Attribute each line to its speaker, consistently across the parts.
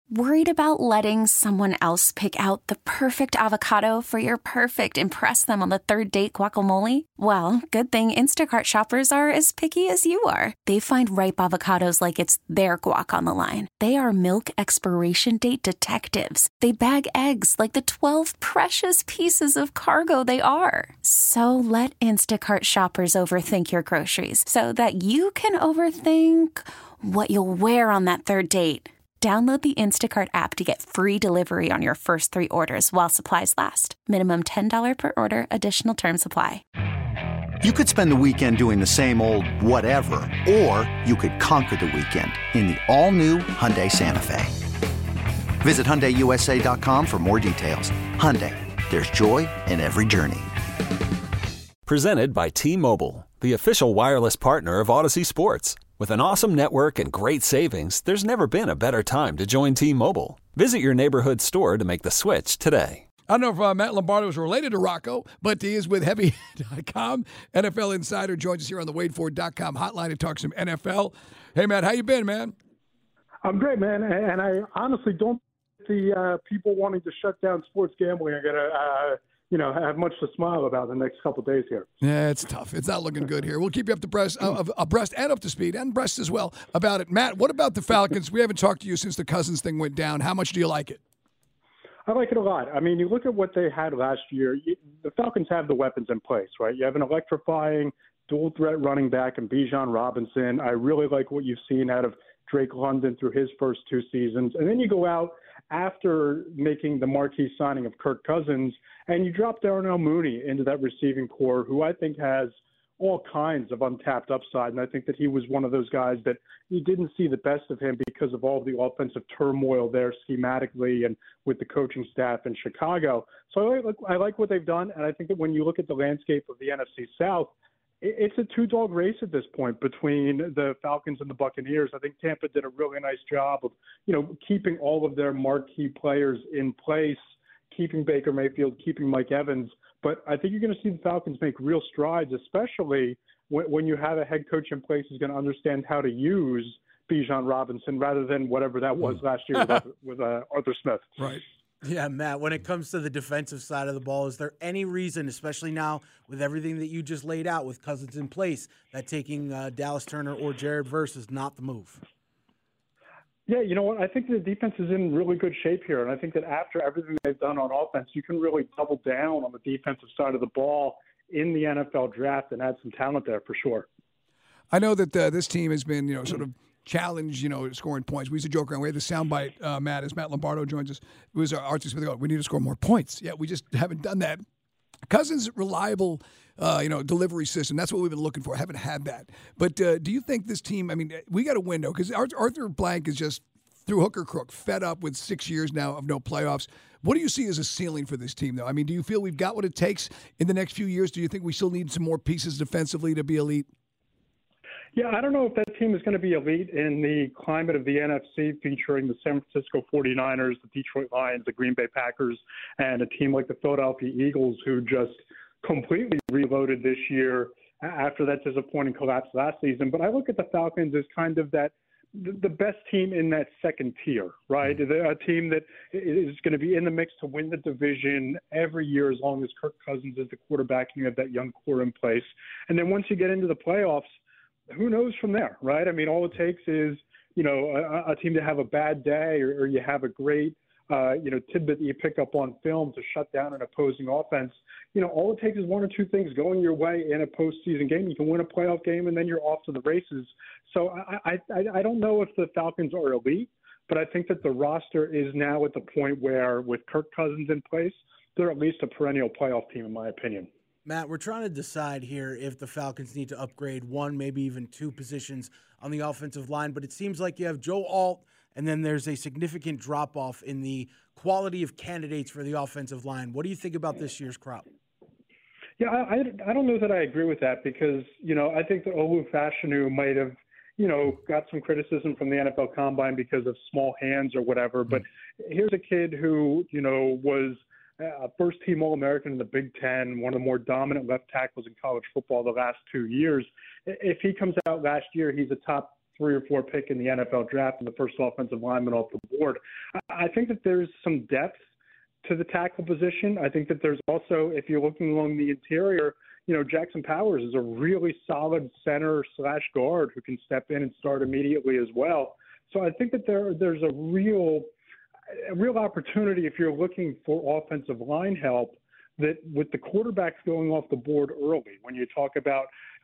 Speaker 1: Worried about letting someone else pick out the perfect avocado for your perfect impress them on the third date guacamole? Well, good thing Instacart shoppers are as picky as you are. They find ripe avocados like it's their guac on the line. They are milk expiration date detectives. They bag eggs like the 12 precious pieces of cargo they are. So let Instacart shoppers overthink your groceries so that you can overthink what you'll wear on that third date. Download the Instacart app to get free delivery on your first 3 orders while supplies last. Minimum $10 per order. Additional terms apply.
Speaker 2: You could spend the weekend doing the same old whatever, or you could conquer the weekend in the all-new Hyundai Santa Fe. Visit HyundaiUSA.com for more details. Hyundai, there's joy in every journey.
Speaker 3: Presented by T-Mobile, the official wireless partner of Odyssey Sports. With an awesome network and great savings, there's never been a better time to join T-Mobile. Visit your neighborhood store to make the switch today.
Speaker 4: I don't know if Matt Lombardo is related to Rocco, but he is with Heavy.com. NFL Insider joins us here on the WadeFord.com hotline to talk some NFL. Hey, Matt, how you been, man?
Speaker 5: I'm great, man. And I honestly don't think the people wanting to shut down sports gambling are going to have much to smile about in the next couple of days here.
Speaker 4: Yeah, it's tough. It's not looking good here. We'll keep you abreast and up to speed, and breast as well, about it. Matt, what about the Falcons? We haven't talked to you since the Cousins thing went down. How much do you like it?
Speaker 5: I like it a lot. I mean, you look at what they had last year. The Falcons have the weapons in place, right? You have an electrifying dual-threat running back in Bijan Robinson. I really like what you've seen out of Drake London through his first 2 seasons. And then you go out after making the marquee signing of Kirk Cousins, and you drop Darnell Mooney into that receiving core, who I think has all kinds of untapped upside. And I think that he was one of those guys that you didn't see the best of him because of all the offensive turmoil there schematically and with the coaching staff in Chicago. So I like what they've done. And I think that when you look at the landscape of the NFC South, it's a 2-dog race at this point between the Falcons and the Buccaneers. I think Tampa did a really nice job of, keeping all of their marquee players in place, keeping Baker Mayfield, keeping Mike Evans. But I think you're going to see the Falcons make real strides, especially when you have a head coach in place who's going to understand how to use Bijan Robinson rather than whatever that was last year with Arthur Smith.
Speaker 4: Right.
Speaker 6: Yeah, Matt, when it comes to the defensive side of the ball, is there any reason, especially now with everything that you just laid out with Cousins in place, that taking Dallas Turner or Jared Verse is not the move?
Speaker 5: Yeah, you know what? I think the defense is in really good shape here. And I think that after everything they've done on offense, you can really double down on the defensive side of the ball in the NFL draft and add some talent there for sure.
Speaker 4: I know that this team has been, sort of challenge, scoring points. We used to joke around. We had the soundbite, Matt, as Matt Lombardo joins us. It was Archie Smith. We need to score more points. Yeah, we just haven't done that. Cousins' reliable, delivery system. That's what we've been looking for. Haven't had that. But do you think this team? I mean, we got a window because Arthur Blank is just through hook or crook, fed up with 6 years now of no playoffs. What do you see as a ceiling for this team, though? I mean, do you feel we've got what it takes in the next few years? Do you think we still need some more pieces defensively to be elite?
Speaker 5: Yeah, I don't know if that team is going to be elite in the climate of the NFC featuring the San Francisco 49ers, the Detroit Lions, the Green Bay Packers, and a team like the Philadelphia Eagles who just completely reloaded this year after that disappointing collapse last season. But I look at the Falcons as kind of the best team in that second tier, right? They're a team that is going to be in the mix to win the division every year as long as Kirk Cousins is the quarterback and you have that young core in place. And then once you get into the playoffs, who knows from there, right? I mean, all it takes is, a team to have a bad day or you have a great, tidbit that you pick up on film to shut down an opposing offense. All it takes is 1 or 2 things going your way in a postseason game. You can win a playoff game and then you're off to the races. So I don't know if the Falcons are elite, but I think that the roster is now at the point where with Kirk Cousins in place, they're at least a perennial playoff team, in my opinion.
Speaker 6: Matt, we're trying to decide here if the Falcons need to upgrade 1, maybe even 2 positions on the offensive line, but it seems like you have Joe Alt, and then there's a significant drop-off in the quality of candidates for the offensive line. What do you think about this year's crop?
Speaker 5: Yeah, I don't know that I agree with that because, I think that Olu Fashanu might have, got some criticism from the NFL Combine because of small hands or whatever, but here's a kid who, was first-team All-American in the Big Ten, one of the more dominant left tackles in college football the last 2 years. If he comes out last year, he's a top 3 or 4 pick in the NFL draft and the first offensive lineman off the board. I think that there's some depth to the tackle position. I think that there's also, if you're looking along the interior, Jackson Powers is a really solid center/guard who can step in and start immediately as well. So I think that there's a real opportunity if you're looking for offensive line help, that with the quarterbacks going off the board early, when you talk about,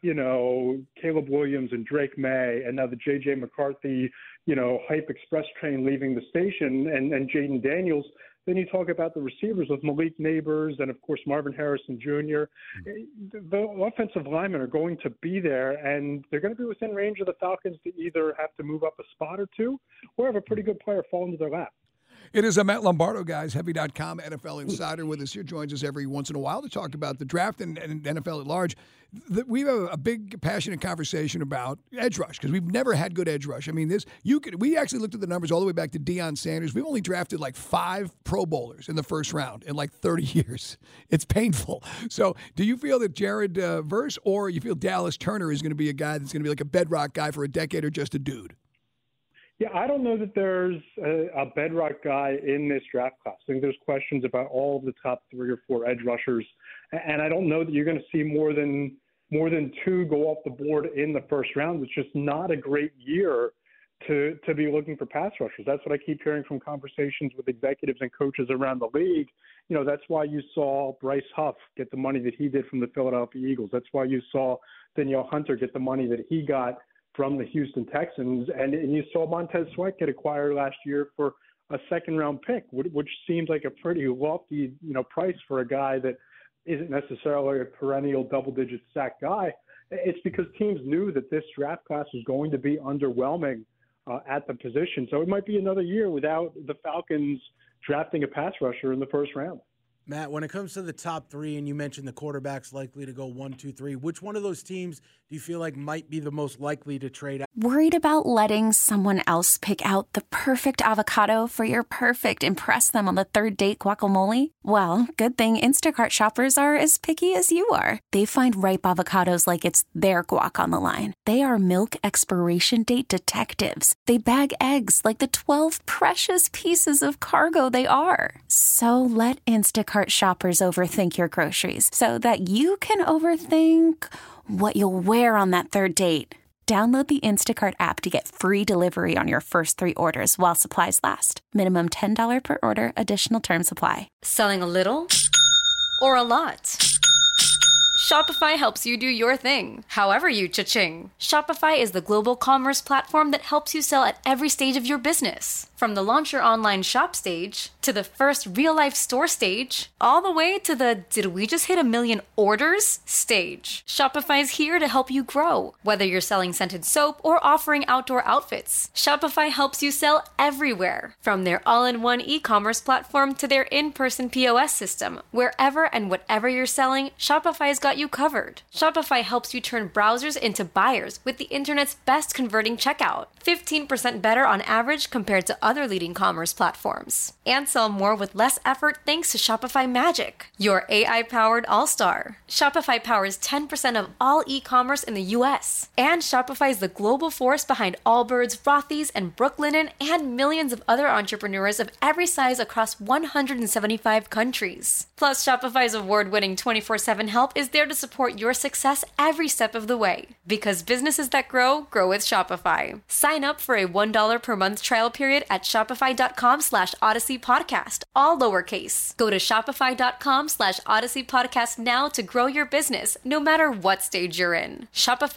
Speaker 5: Caleb Williams and Drake May, and now the J.J. McCarthy, hype express train leaving the station, and Jaden Daniels, then you talk about the receivers with Malik Neighbors and, of course, Marvin Harrison Jr. The offensive linemen are going to be there, and they're going to be within range of the Falcons to either have to move up a spot or two or have a pretty good player fall into their lap.
Speaker 4: It is a Matt Lombardo, guys, Heavy.com NFL insider with us here, joins us every once in a while to talk about the draft and NFL at large. We have a big, passionate conversation about edge rush because we've never had good edge rush. I mean, we actually looked at the numbers all the way back to Deion Sanders. We've only drafted like 5 Pro Bowlers in the first round in like 30 years. It's painful. So do you feel that Jared Verse or you feel Dallas Turner is going to be a guy that's going to be like a bedrock guy for a decade or just a dude?
Speaker 5: Yeah, I don't know that there's a bedrock guy in this draft class. I think there's questions about all of the top 3 or 4 edge rushers, and I don't know that you're going to see more than 2 go off the board in the first round. It's just not a great year to be looking for pass rushers. That's what I keep hearing from conversations with executives and coaches around the league. That's why you saw Bryce Huff get the money that he did from the Philadelphia Eagles. That's why you saw Danielle Hunter get the money that he got from the Houston Texans, and you saw Montez Sweat get acquired last year for a second-round pick, which seems like a pretty lofty, price for a guy that isn't necessarily a perennial double-digit sack guy. It's because teams knew that this draft class was going to be underwhelming at the position. So it might be another year without the Falcons drafting a pass rusher in the first round.
Speaker 6: Matt, when it comes to the top 3, and you mentioned the quarterback's likely to go 1, 2, 3, which one of those teams do you feel like might be the most likely to trade out?
Speaker 1: Worried about letting someone else pick out the perfect avocado for your perfect impress them on the third date guacamole? Well, good thing Instacart shoppers are as picky as you are. They find ripe avocados like it's their guac on the line. They are milk expiration date detectives. They bag eggs like the 12 precious pieces of cargo they are. So let Instacart shoppers overthink your groceries so that you can overthink what you'll wear on that third date. Download the Instacart app to get free delivery on your first 3 orders while supplies last. Minimum $10 per order. Additional terms apply.
Speaker 7: Selling a little or a lot? Shopify helps you do your thing, however you cha-ching. Shopify is the global commerce platform that helps you sell at every stage of your business. From the launch your online shop stage, to the first real-life store stage, all the way to the did we just hit 1 million orders stage. Shopify is here to help you grow. Whether you're selling scented soap or offering outdoor outfits, Shopify helps you sell everywhere. From their all-in-one e-commerce platform to their in-person POS system, wherever and whatever you're selling, Shopify's got you covered. Shopify helps you turn browsers into buyers with the internet's best converting checkout. 15% better on average compared to other leading commerce platforms. And sell more with less effort thanks to Shopify Magic, your AI-powered all-star. Shopify powers 10% of all e-commerce in the U.S. And Shopify is the global force behind Allbirds, Rothy's, and Brooklinen, and millions of other entrepreneurs of every size across 175 countries. Plus, Shopify's award-winning 24/7 help is there to support your success every step of the way. Because businesses that grow, grow with Shopify. Sign up for a $1 per month trial period at shopify.com/Odyssey Podcast, all lowercase. Go to shopify.com/Odyssey Podcast now to grow your business, no matter what stage you're in.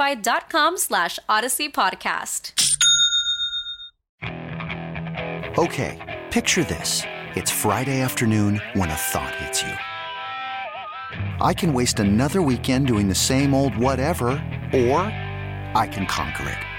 Speaker 7: Shopify.com/Odyssey Podcast.
Speaker 2: Okay, picture this. It's Friday afternoon when a thought hits you. I can waste another weekend doing the same old whatever, or I can conquer it.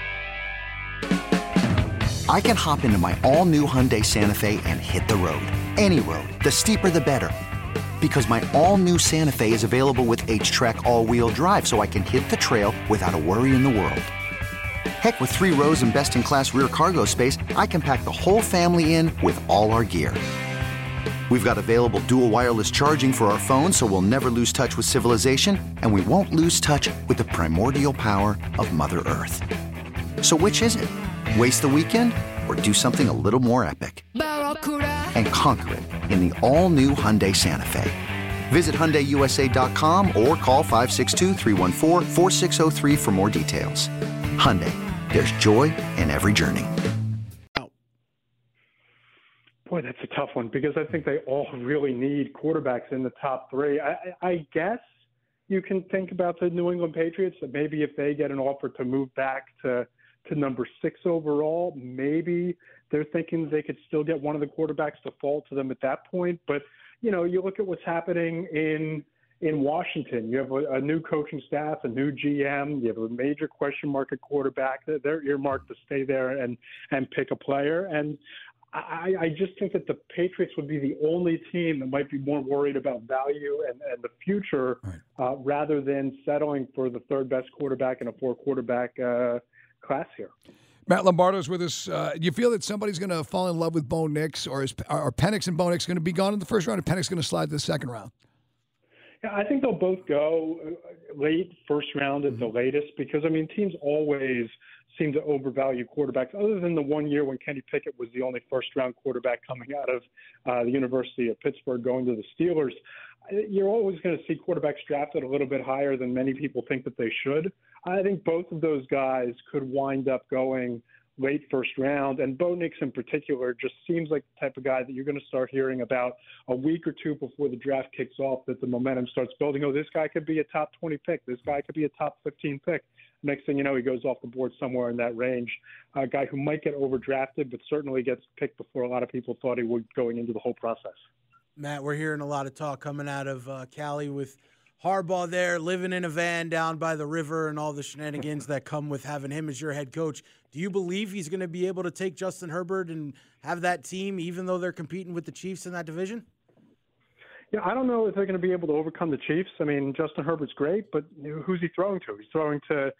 Speaker 2: I can hop into my all-new Hyundai Santa Fe and hit the road. Any road. The steeper, the better. Because my all-new Santa Fe is available with H-Track all-wheel drive, so I can hit the trail without a worry in the world. Heck, with 3 rows and best-in-class rear cargo space, I can pack the whole family in with all our gear. We've got available dual wireless charging for our phones, so we'll never lose touch with civilization, and we won't lose touch with the primordial power of Mother Earth. So which is it? Waste the weekend or do something a little more epic and conquer it in the all-new Hyundai Santa Fe? Visit HyundaiUSA.com or call 562-314-4603 for more details. Hyundai, there's joy in every journey.
Speaker 5: Boy, that's a tough one because I think they all really need quarterbacks in the top three. I guess you can think about the New England Patriots, that maybe if they get an offer to move back to number 6 overall, maybe they're thinking they could still get one of the quarterbacks to fall to them at that point. But, you know, you look at what's happening in Washington. You have a new coaching staff, a new GM. You have a major question mark at quarterback. They're earmarked to stay there and pick a player. And I just think that the Patriots would be the only team that might be more worried about value and the future rather than settling for the third best quarterback in a 4-quarterback class here.
Speaker 4: Matt Lombardo's with us. Do you feel that somebody's going to fall in love with Bo Nix, or are Penix and Bo Nix going to be gone in the first round, or Penix going to slide to the second round?
Speaker 5: Yeah, I think they'll both go late first round at the latest because, I mean, teams always seem to overvalue quarterbacks, other than the 1 year when Kenny Pickett was the only first-round quarterback coming out of the University of Pittsburgh going to the Steelers. You're always going to see quarterbacks drafted a little bit higher than many people think that they should. I think both of those guys could wind up going late first round, and Bo Nix in particular just seems like the type of guy that you're going to start hearing about a week or two before the draft kicks off, that the momentum starts building. Oh, this guy could be a top 20 pick. This guy could be a top 15 pick. Next thing you know, he goes off the board somewhere in that range. A guy who might get overdrafted, but certainly gets picked before a lot of people thought he would going into the whole process.
Speaker 6: Matt, we're hearing a lot of talk coming out of Cali with Harbaugh there, living in a van down by the river and all the shenanigans that come with having him as your head coach. Do you believe he's going to be able to take Justin Herbert and have that team, even though they're competing with the Chiefs in that division?
Speaker 5: Yeah, I don't know if they're going to be able to overcome the Chiefs. I mean, Justin Herbert's great, but who's he throwing to? He's throwing to,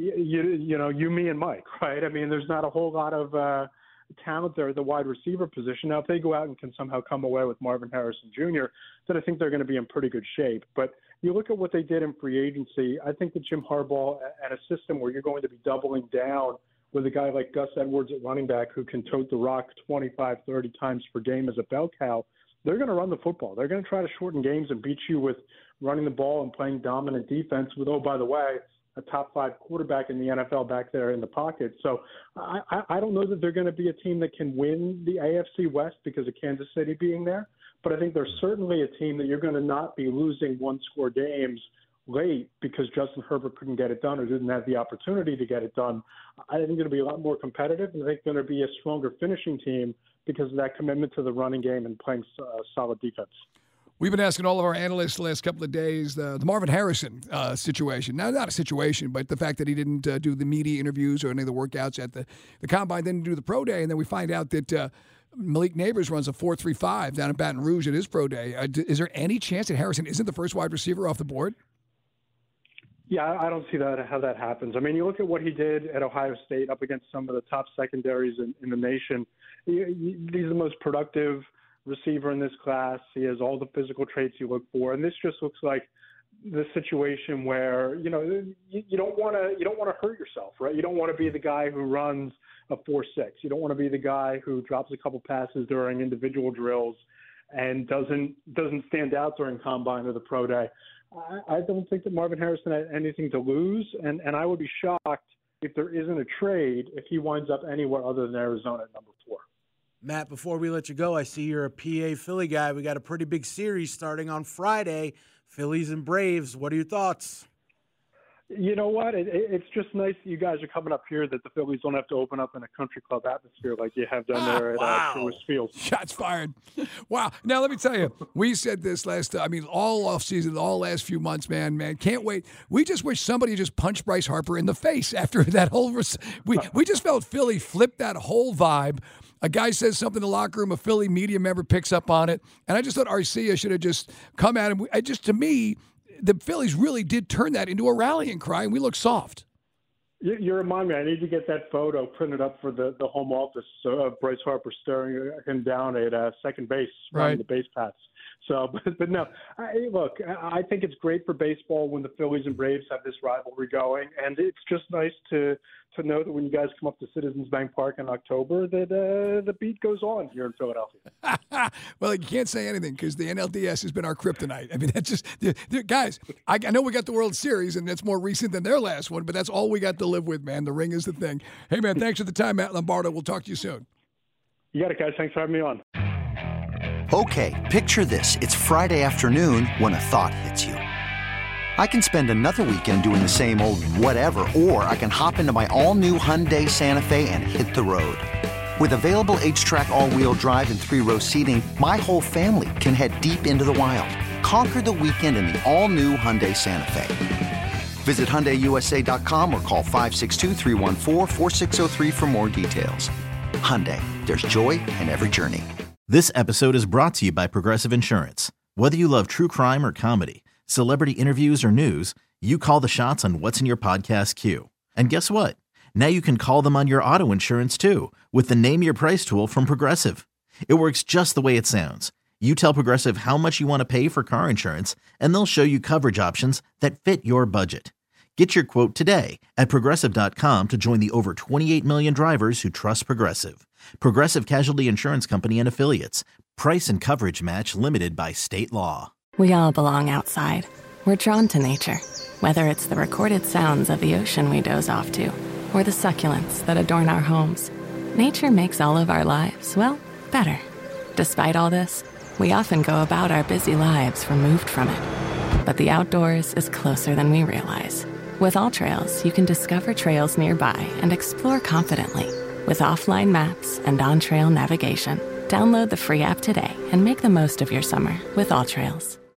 Speaker 5: you, me, and Mike, right? I mean, there's not a whole lot of talent there at the wide receiver position. Now, if they go out and can somehow come away with Marvin Harrison Jr., then I think they're going to be in pretty good shape. But you look at what they did in free agency, I think that Jim Harbaugh and a system where you're going to be doubling down with a guy like Gus Edwards at running back who can tote the rock 25, 30 times per game as a bell cow, they're going to run the football. They're going to try to shorten games and beat you with running the ball and playing dominant defense with, oh, by the way, a top 5 quarterback in the NFL back there in the pocket. So I don't know that they're going to be a team that can win the AFC West because of Kansas City being there, but I think they're certainly a team that you're going to not be losing one-score games late because Justin Herbert couldn't get it done or didn't have the opportunity to get it done. I think it'll be a lot more competitive, and I think they're going to be a stronger finishing team because of that commitment to the running game and playing solid defense.
Speaker 4: We've been asking all of our analysts the last couple of days the Marvin Harrison situation. Now, not a situation, but the fact that he didn't do the media interviews or any of the workouts at the Combine, didn't do the pro day, and then we find out that Malik Neighbors runs a 4.35 down in Baton Rouge at his pro day. Is there any chance that Harrison isn't the first wide receiver off the board?
Speaker 5: Yeah, I don't see how that happens. I mean, you look at what he did at Ohio State up against some of the top secondaries in the nation. He's the most productive receiver in this class. He has all the physical traits you look for, and this just looks like the situation where you don't want to hurt yourself, right? You don't want to be the guy who runs a 4.6. You don't want to be the guy who drops a couple passes during individual drills and doesn't stand out during Combine or the pro day. I don't think that Marvin Harrison had anything to lose, and I would be shocked if there isn't a trade if he winds up anywhere other than Arizona at number 4.
Speaker 6: Matt, before we let you go, I see you're a PA Philly guy. We got a pretty big series starting on Friday, Phillies and Braves. What are your thoughts?
Speaker 5: You know what? It's just nice that you guys are coming up here, that the Phillies don't have to open up in a country club atmosphere like you have done there at Truist Field.
Speaker 4: Shots fired. Wow. Now, let me tell you, we said this all offseason, all last few months, man, can't wait. We just wish somebody just punched Bryce Harper in the face after that whole we just felt Philly flip that whole vibe. A guy says something in the locker room, a Philly media member picks up on it, and I just thought Arcia should have just come at him. To me, the Phillies really did turn that into a rallying cry, and we look soft.
Speaker 5: You remind me, I need to get that photo printed up for the home office of Bryce Harper staring him down at second base, running the base paths. So, but no, look, I think it's great for baseball when the Phillies and Braves have this rivalry going, and it's just nice to know that when you guys come up to Citizens Bank Park in October, that the beat goes on here in Philadelphia.
Speaker 4: Well, you can't say anything because the NLDS has been our kryptonite. I mean, that's just guys. I know we got the World Series, and that's more recent than their last one, but that's all we got to live with, man. The ring is the thing. Hey, man, thanks for the time, Matt Lombardo. We'll talk to you soon.
Speaker 5: You got it, guys. Thanks for having me on.
Speaker 2: Okay, picture this. It's Friday afternoon when a thought hits you. I can spend another weekend doing the same old whatever, or I can hop into my all-new Hyundai Santa Fe and hit the road. With available H-Track all-wheel drive and 3-row seating, my whole family can head deep into the wild. Conquer the weekend in the all-new Hyundai Santa Fe. Visit HyundaiUSA.com or call 562-314-4603 for more details. Hyundai, there's joy in every journey.
Speaker 8: This episode is brought to you by Progressive Insurance. Whether you love true crime or comedy, celebrity interviews or news, you call the shots on what's in your podcast queue. And guess what? Now you can call them on your auto insurance too with the Name Your Price tool from Progressive. It works just the way it sounds. You tell Progressive how much you want to pay for car insurance, and they'll show you coverage options that fit your budget. Get your quote today at Progressive.com to join the over 28 million drivers who trust Progressive. Progressive Casualty Insurance Company and Affiliates. Price and coverage match limited by state law.
Speaker 9: We all belong outside. We're drawn to nature, whether it's the recorded sounds of the ocean we doze off to, or the succulents that adorn our homes. Nature makes all of our lives, well, better. Despite all this, we often go about our busy lives removed from it. But the outdoors is closer than we realize. With AllTrails, you can discover trails nearby and explore confidently. With offline maps and on-trail navigation, download the free app today and make the most of your summer with AllTrails.